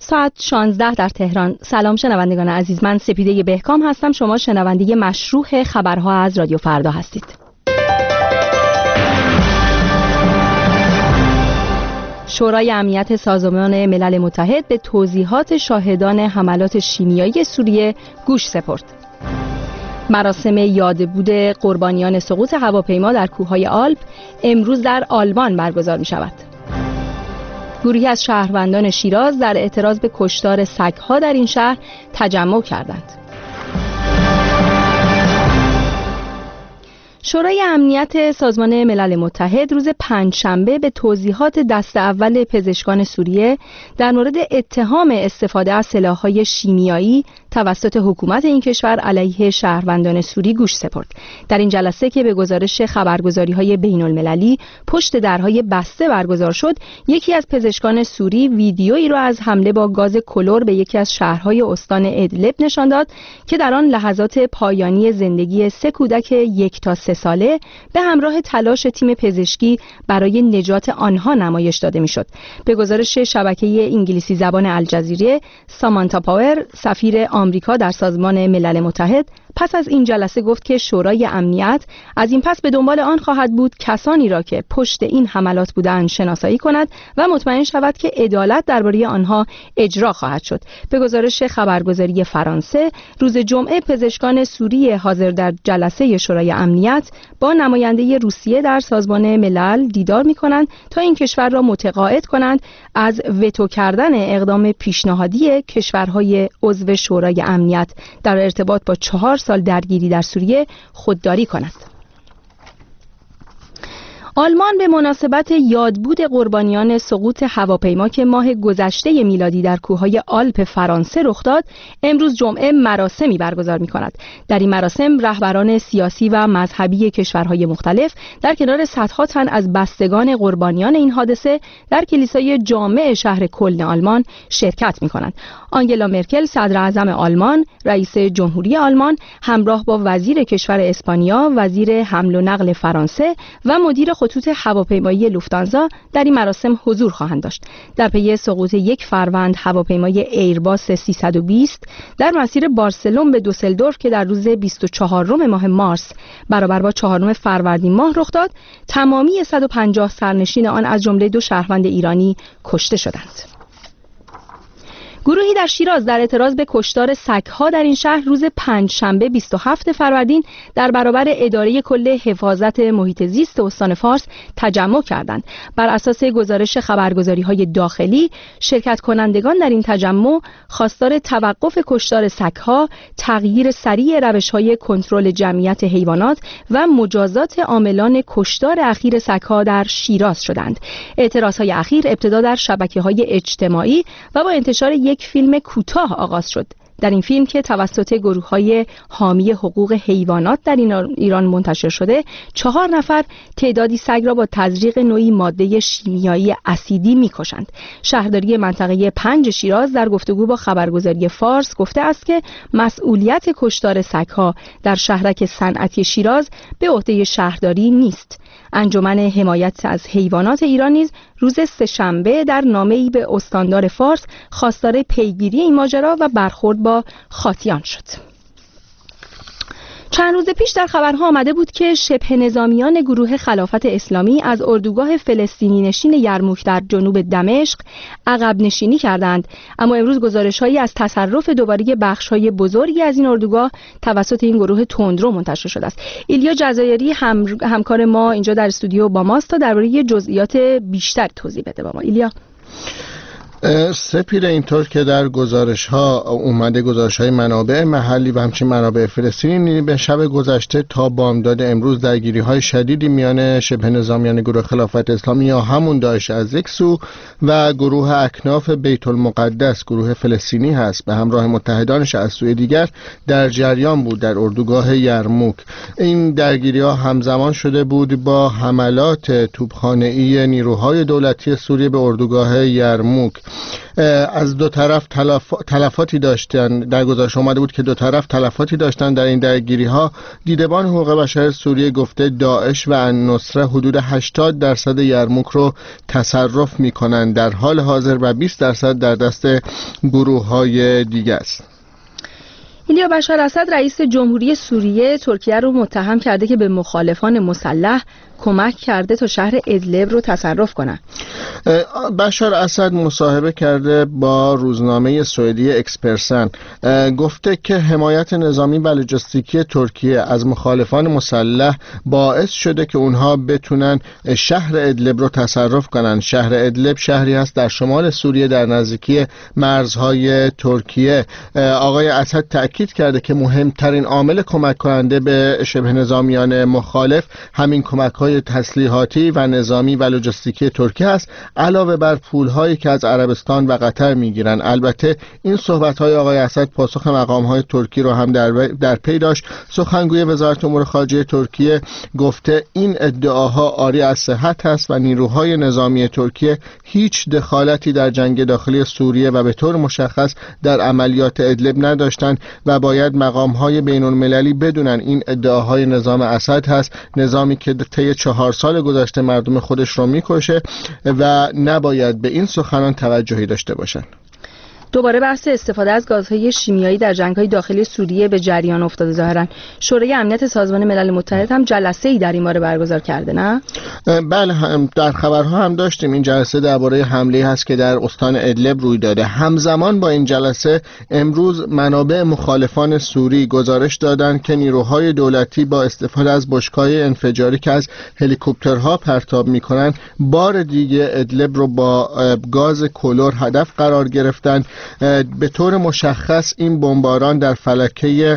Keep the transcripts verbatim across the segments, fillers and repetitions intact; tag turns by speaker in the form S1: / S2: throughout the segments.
S1: ساعت شانزده در تهران. سلام شنوندگان عزیز، من سپیده بهکام هستم. شما شنونده مشروع خبرها از رادیو فردا هستید. شورای امنیت سازمان ملل متحد به توضیحات شاهدان حملات شیمیایی سوریه گوش سپرد. مراسم یادبود قربانیان سقوط هواپیما در کوههای آلپ امروز در آلمان برگزار می شود. گروهی از شهروندان شیراز در اعتراض به کشتار سگ‌ها در این شهر تجمع کردند. شورای امنیت سازمان ملل متحد روز پنجشنبه به توضیحات دست اول پزشکان سوریه در مورد اتهام استفاده از سلاح‌های شیمیایی توسط حکومت این کشور علیه شهروندان سوری گوش سپرد. در این جلسه که به گزارش خبرگزاری‌های بین‌المللی پشت درهای بسته برگزار شد، یکی از پزشکان سوری ویدیویی را از حمله با گاز کلور به یکی از شهرهای استان ادلب نشان داد که در آن لحظات پایانی زندگی سه کودک یک تا سه ساله به همراه تلاش تیم پزشکی برای نجات آنها نمایش داده میشد. به گزارش شبکه انگلیسی زبان الجزیره، سامانتا پاور، سفیر آمریکا در سازمان ملل متحد، پس از این جلسه گفت که شورای امنیت از این پس به دنبال آن خواهد بود کسانی را که پشت این حملات بودند شناسایی کند و مطمئن شود که عدالت درباره آنها اجرا خواهد شد. به گزارش خبرگزاری فرانسه، روز جمعه پزشکان سوری حاضر در جلسه شورای امنیت با نماینده روسیه در سازمان ملل دیدار می‌کنند تا این کشور را متقاعد کنند از وتو کردن اقدام پیشنهادی کشورهای عضو شورای امنیت در ارتباط با چهار سال درگیری در سوریه خودداری کند. آلمان به مناسبت یادبود قربانیان سقوط هواپیما که ماه گذشته میلادی در کوههای آلپ فرانسه رخ داد، امروز جمعه مراسمی برگزار می‌کند. در این مراسم رهبران سیاسی و مذهبی کشورهای مختلف در کنار صدها تن از بستگان قربانیان این حادثه در کلیسای جامع شهر کلن آلمان شرکت می‌کنند. آنگلا مرکل صدر اعظم آلمان، رئیس جمهوری آلمان، همراه با وزیر کشور اسپانیا، وزیر حمل و نقل فرانسه و مدیر خطوط هواپیمایی لوفتانزا در این مراسم حضور خواهند داشت. در پی سقوط یک فروند هواپیمای ایرباس سیصد و بیست در مسیر بارسلون به دوسلدورف که در روز بیست و چهارم ماه مارس برابر با چهارم فروردین ماه رخ داد، تمامی صد و پنجاه سرنشین آن از جمله دو شهروند ایرانی کشته شدند. گروهی در شیراز در اعتراض به کشتار سگ‌ها در این شهر روز پنجشنبه بیست و هفتم فروردین در برابر اداره کل حفاظت محیط زیست استان فارس تجمع کردند. بر اساس گزارش خبرگزاری‌های داخلی، شرکت کنندگان در این تجمع خواستار توقف کشتار سگ‌ها، تغییر سریع روش‌های کنترل جمعیت حیوانات و مجازات عاملان کشتار اخیر سگ‌ها در شیراز شدند. اعتراض‌های اخیر ابتدا در شبکه‌های اجتماعی و با انتشار یک یک فیلم کوتاه آغاز شد. در این فیلم که توسط گروه‌های حامی حقوق حیوانات در ایران منتشر شده، چهار نفر تعدادی سگ را با تزریق نوعی ماده شیمیایی اسیدی می‌کشند. شهرداری منطقه پنج شیراز در گفتگو با خبرگزاری فارس گفته است که مسئولیت کشتار سگ‌ها در شهرک صنعتی شیراز به عهده شهرداری نیست. انجمن حمایت از حیوانات ایران نیز روز سه‌شنبه در نامه‌ای به استاندار فارس خواستار پیگیری این ماجرا و برخورد با خاطیان شد. چند روز پیش در خبرها آمده بود که شبه نظامیان گروه خلافت اسلامی از اردوگاه فلسطینی نشین یرموک در جنوب دمشق عقب نشینی کردند، اما امروز گزارش‌هایی از تصرف دوباره بخش‌های بزرگی از این اردوگاه توسط این گروه تندرو منتشر شده است. ایلیا جزایری هم... همکار ما اینجا در استودیو با ماست تا درباره جزئیات بیشتر توضیح بده با ما. ایلیا.
S2: سپیر، اینطور که در گزارش ها اومده، گزارش های منابع محلی و همچنین منابع فلسطینی، به شب گذشته تا بامداد امروز درگیری های شدیدی میان شبه نظامیان گروه خلافت اسلامی یا همون داعش از یک سو و گروه اکناف بیت المقدس گروه فلسطینی هست به همراه متحدانش از سوی دیگر در جریان بود در اردوگاه یرموک. این درگیری ها همزمان شده بود با حملات توپخانه‌ای نیروهای دولتی سوریه به اردوگاه یرموک. از دو طرف تلف... تلفاتی داشتن. در گزارش اومده بود که دو طرف تلفاتی داشتن در این درگیری ها. دیدبان حقوق بشر سوریه گفته داعش و النصره حدود هشتاد درصد یرموک رو تصرف میکنن در حال حاضر و بیست درصد در دست گروه های دیگه است.
S1: ایلیا بشار اسد رئیس جمهوری سوریه ترکیه رو متهم کرده که به مخالفان مسلح کمک کرده تا شهر ادلب رو تصرف کنن.
S2: بشار اسد مصاحبه کرده با روزنامه سوئدی اکسپرسن، گفته که حمایت نظامی و لوجستیکی ترکیه از مخالفان مسلح باعث شده که اونها بتونن شهر ادلب رو تصرف کنن. شهر ادلب شهری هست در شمال سوریه در نزدیکی مرزهای ترکیه. آقای اسد تأکید کرده که مهمترین عامل کمک کننده به شبه نظامیان مخالف همین کمک‌های تسلیحاتی و نظامی و لوجستیکی ترکیه است، علاوه بر پول‌هایی که از عربستان و قطر می‌گیرن. البته این صحبت‌های آقای اسد پاسخ مقام‌های ترکی رو هم در در پی داشت. سخنگوی وزارت امور خارجه ترکیه گفته این ادعاها عاری از صحت است و نیروهای نظامی ترکیه هیچ دخالتی در جنگ داخلی سوریه و به طور مشخص در عملیات ادلب نداشتند و باید مقام‌های بین‌المللی بدونن این ادعاهای نظام اسد هست، نظامی که طی چهار سال گذشته مردم خودش رو میکشه و نباید به این سخنان توجهی داشته باشن.
S1: دوباره بحث استفاده از گازهای شیمیایی در جنگ‌های داخلی سوریه به جریان افتاده. ظاهراً شورای امنیت سازمان ملل متحد هم جلسه‌ای در این باره برگزار کرده، نه؟
S2: بله، در خبرها هم داشتیم. این جلسه درباره حمله هست که در استان ادلب روی داده. همزمان با این جلسه امروز منابع مخالفان سوری گزارش دادند که نیروهای دولتی با استفاده از بشکه‌های انفجاری که از هلیکوپترها پرتاب می‌کنند بار دیگه ادلب رو با گاز کلور هدف قرار گرفتند. به طور مشخص این بمباران در فلکه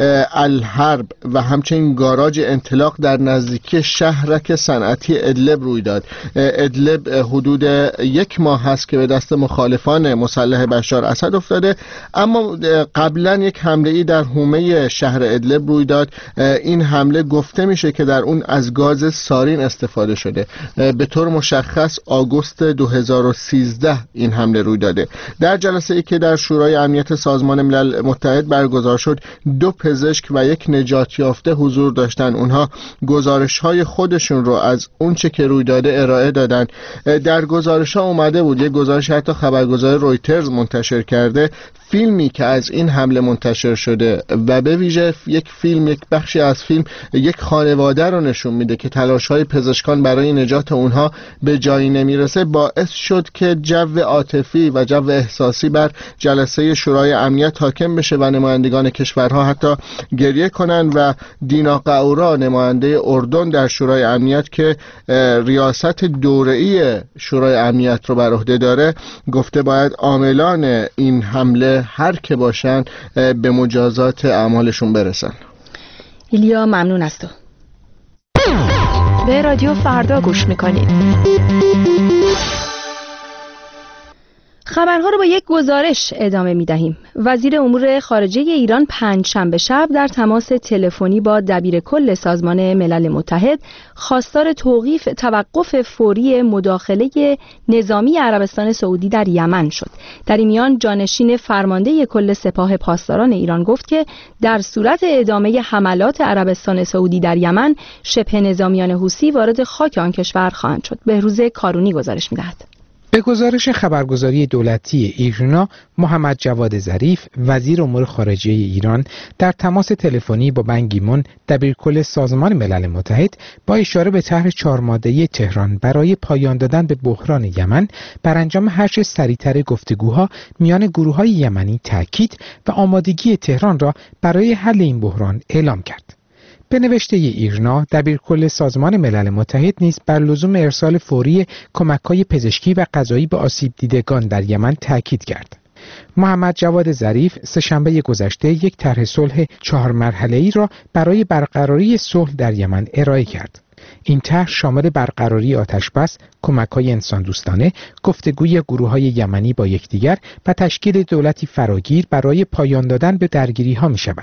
S2: الحرب و همچنین گاراژ انطلاق در نزدیکی شهرک صنعتی ادلب روی داد. ادلب حدود یک ماه هست که به دست مخالفان مسلح بشار اسد افتاده، اما قبلا یک حمله ای در حومه شهر ادلب روی داد. این حمله گفته میشه که در اون از گاز سارین استفاده شده. به طور مشخص آگوست دو هزار و سیزده این حمله روی داده. در جلسه ای که در شورای امنیت سازمان ملل متحد برگزار شد، دو پزشک و یک نجات یافته حضور داشتن. اونها گزارش های خودشون رو از اون چه که روی داده ارائه دادن. در گزارش ها اومده بود، یک گزارش حتی خبرگزار رویترز منتشر کرده، فیلمی که از این حمله منتشر شده و به ویژه یک فیلم، یک بخشی از فیلم یک خانواده رو نشون میده که تلاش‌های پزشکان برای نجات اونها به جایی نمیرسه، باعث شد که جو عاطفی و جو احساسی بر جلسه شورای امنیت حاکم بشه و نمایندگان کشورها حتی گریه کنن و دینا قاورا نماینده اردن در شورای امنیت که ریاست دوره‌ای شورای امنیت رو بر عهده داره گفته باید عاملان این حمله هر که باشن به مجازات اعمالشون برسن.
S1: ایلیا ممنون از تو.
S3: به رادیو فردا گوش میکنید.
S1: خبرها رو با یک گزارش ادامه می دهیم. وزیر امور خارجه ایران پنجشنبه شب در تماس تلفنی با دبیر کل سازمان ملل متحد خواستار توقیف توقف فوری مداخله نظامی عربستان سعودی در یمن شد. در این میان جانشین فرمانده کل سپاه پاسداران ایران گفت که در صورت ادامه حملات عربستان سعودی در یمن شبه نظامیان حوثی وارد خاک آن کشور خواهند شد. بهروز کارونی گزارش می‌دهد.
S4: به گزارش خبرگزاری دولتی ایرنا، محمد جواد ظریف وزیر امور خارجه ایران در تماس تلفنی با بن کی مون دبیرکل سازمان ملل متحد با اشاره به طرح چهار ماده‌ای تهران برای پایان دادن به بحران یمن بر انجام هرچه سریعتر گفتگوها میان گروه‌های یمنی تاکید و آمادگی تهران را برای حل این بحران اعلام کرد. به نوشته ایرنا، دبیرکل سازمان ملل متحد نیز بر لزوم ارسال فوری کمک‌های پزشکی و غذایی به آسیب دیدگان در یمن تاکید کرد. محمد جواد ظریف سه‌شنبه گذشته یک طرح صلح چهار مرحله‌ای را برای برقراری صلح در یمن ارائه کرد. این طرح شامل برقراری آتش‌بس، کمک‌های انسان‌دوستانه، گفتگوی گروه‌های یمنی با یکدیگر و تشکیل دولتی فراگیر برای پایان دادن به درگیری‌ها می‌شود.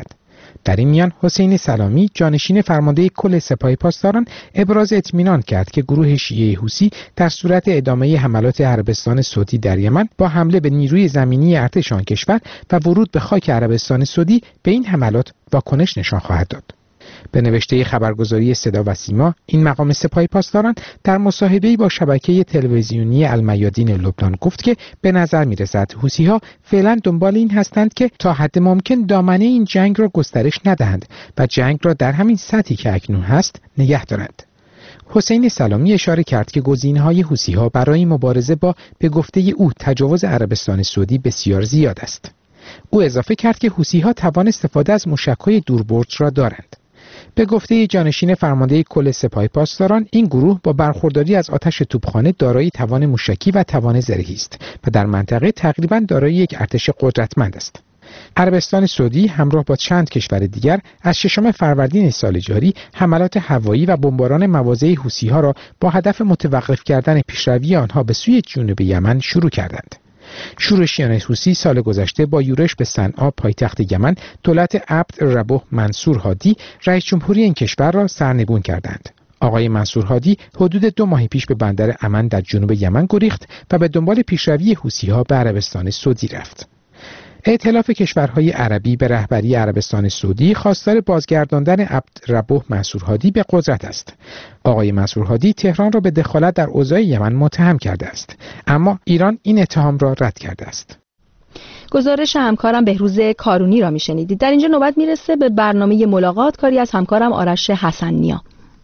S4: در این میان حسین سلامی جانشین فرمانده کل سپاه پاسداران ابراز اطمینان کرد که گروه شیعه حوثی در صورت ادامه حملات عربستان سعودی در یمن با حمله به نیروی زمینی ارتش آن کشور و ورود به خاک عربستان سعودی به این حملات واکنش نشان خواهد داد. به نوشته خبرگزاری صدا و سیما، این مقام سپاه پاسداران در مصاحبه‌ای با شبکه تلویزیونی المیادین لبنان گفت که به نظر می‌رسد حوثی‌ها فعلا دنبال این هستند که تا حد ممکن دامنه این جنگ را گسترش ندهند و جنگ را در همین سطحی که اکنون هست نگه دارند. حسین سلامی اشاره کرد که گزینه‌های حوثی‌ها برای مبارزه با به گفته او تجاوز عربستان سعودی بسیار زیاد است. او اضافه کرد که حوثی‌ها توان استفاده از موشک‌های دوربرد را دارند. به گفته جانشین فرمانده کل سپاه پاسداران، این گروه با برخورداری از آتش توپخانه دارای توان موشکی و توان زرهی است و در منطقه تقریباً دارای یک ارتش قدرتمند است. عربستان سعودی همراه با چند کشور دیگر از ششم فروردین سال جاری حملات هوایی و بمباران مواضع حوثی‌ها را با هدف متوقف کردن پیشروی آنها به سوی جنوب یمن شروع کردند. شورشیان حوثی سال گذشته با یورش به صنعا پایتخت یمن دولت عبد الربه منصور هادی رئیس جمهوری این کشور را سرنگون کردند. آقای منصور هادی حدود دو ماه پیش به بندر عمان در جنوب یمن گریخت و به دنبال پیشروی حوثی‌ها به عربستان سعودی رفت. ائتلاف کشورهای عربی به رهبری عربستان سعودی خواستار بازگرداندن عبدالربه منصور هادی به قدرت است. آقای منصور هادی تهران را به دخالت در اوضاع یمن متهم کرده است، اما ایران این اتهام را رد کرده است.
S1: گزارش همکارم بهروز کارونی را میشنیدید. در اینجا نوبت میرسه به برنامه ملاقات، کاری از همکارم آرش حسن‌نیا.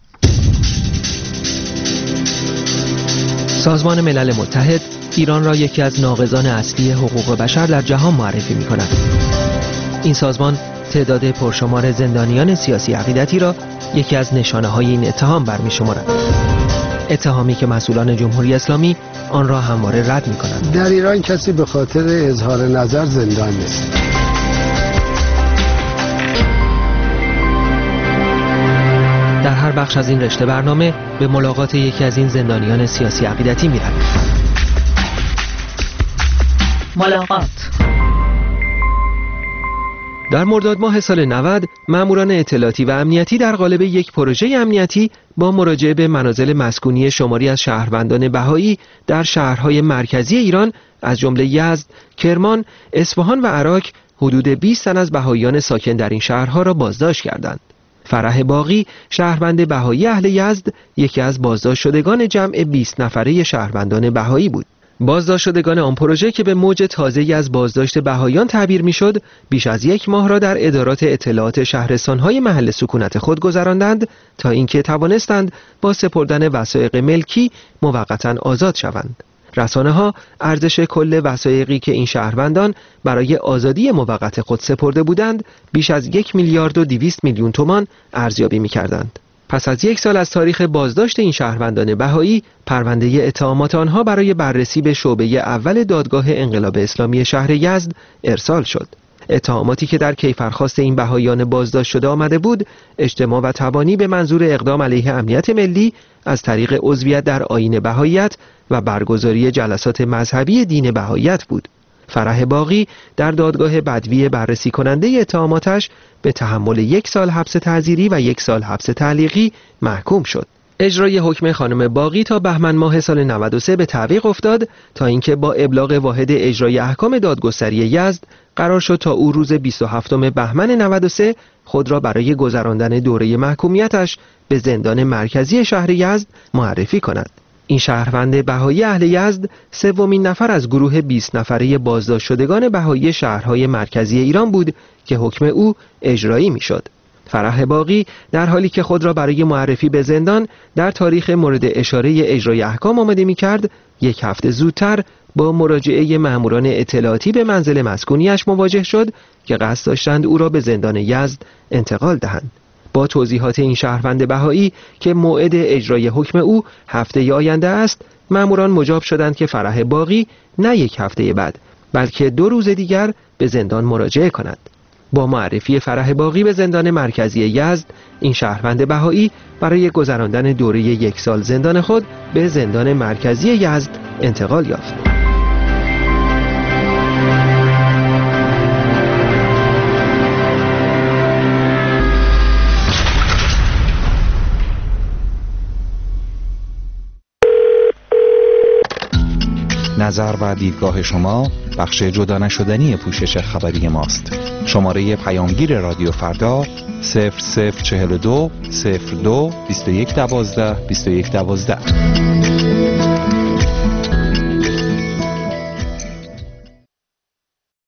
S5: سازمان ملل متحد ایران را یکی از ناقضان اصلی حقوق بشر در جهان معرفی می کند. این سازمان تعداد پرشمار زندانیان سیاسی عقیدتی را یکی از نشانه های این اتهام برمی شمارد. اتهامی که مسئولان جمهوری اسلامی آن را همواره رد می کنند.
S6: در ایران کسی به خاطر اظهار نظر زندان نیست.
S5: در هر بخش از این رشته برنامه به ملاقات یکی از این زندانیان سیاسی عقیدتی می رویم.
S7: ملاقات.
S5: در مرداد ماه سال نود ماموران اطلاعاتی و امنیتی در قالب یک پروژه امنیتی با مراجعه به منازل مسکونی شماری از شهروندان بهایی در شهرهای مرکزی ایران از جمله یزد، کرمان، اصفهان و عراق حدود بیست تن از بهاییان ساکن در این شهرها را بازداشت کردند. فرح باقی، شهروند بهایی اهل یزد، یکی از بازداشت شدگان جمع بیست نفره شهروندان بهایی بود. بازداشت شدگان آن پروژه که به موج تازه‌ای از بازداشت بهاییان تعبیر می‌شد، بیش از یک ماه را در ادارات اطلاعات شهرستان‌های محل سکونت خود گذراندند تا اینکه توانستند با سپردن وثایق ملکی موقتاً آزاد شوند. رسانه‌ها ارزش کل وثایقی که این شهروندان برای آزادی موقت خود سپرده بودند بیش از یک میلیارد و دویست میلیون تومان ارزیابی می‌کردند. پس از یک سال از تاریخ بازداشت این شهروندان بهایی، پرونده اتهامات آنها برای بررسی به شعبه اول دادگاه انقلاب اسلامی شهر یزد ارسال شد. اتهاماتی که در کیفرخواست این بهاییان بازداشت شده آمده بود، اجتماع و تبانی به منظور اقدام علیه امنیت ملی از طریق عضویت در آیین بهاییت و برگزاری جلسات مذهبی دین بهاییت بود. فرح باقی در دادگاه بدوی بررسی کننده اتهاماتش به تحمل یک سال حبس تعزیری و یک سال حبس تعلیقی محکوم شد. اجرای حکم خانم باقی تا بهمن ماه سال نود و سه به تعویق افتاد تا اینکه با ابلاغ واحد اجرای احکام دادگستری یزد قرار شد تا او روز بیست و هفتم بهمن نود و سه خود را برای گذراندن دوره محکومیتش به زندان مرکزی شهر یزد معرفی کند. این شهروند بهایی اهل یزد سومین نفر از گروه بیست نفره بازداشت شدگان بهایی شهرهای مرکزی ایران بود که حکم او اجرایی میشد. فرح باقی در حالی که خود را برای معرفی به زندان در تاریخ مورد اشاره اجرای احکام آماده می‌کرد، یک هفته زودتر با مراجعه ماموران اطلاعاتی به منزل مسکونیش مواجه شد که قصد داشتند او را به زندان یزد انتقال دهند. با توضیحات این شهروند بهایی که موعد اجرای حکم او هفته آینده است، ماموران مجاب شدند که فرح باقی نه یک هفته بعد بلکه دو روز دیگر به زندان مراجعه کند. با معرفی فرح باقی به زندان مرکزی یزد، این شهروند بهایی برای گذراندن دوره یک سال زندان خود به زندان مرکزی یزد انتقال یافت.
S7: نظر و دیدگاه شما بخش جدا نشدنی پوشش خبری ماست. شماره پیامگیر رادیو فردا صفر صفر چهل و دو صفر دو بیست و یک دوازده بیست و یک دوازده.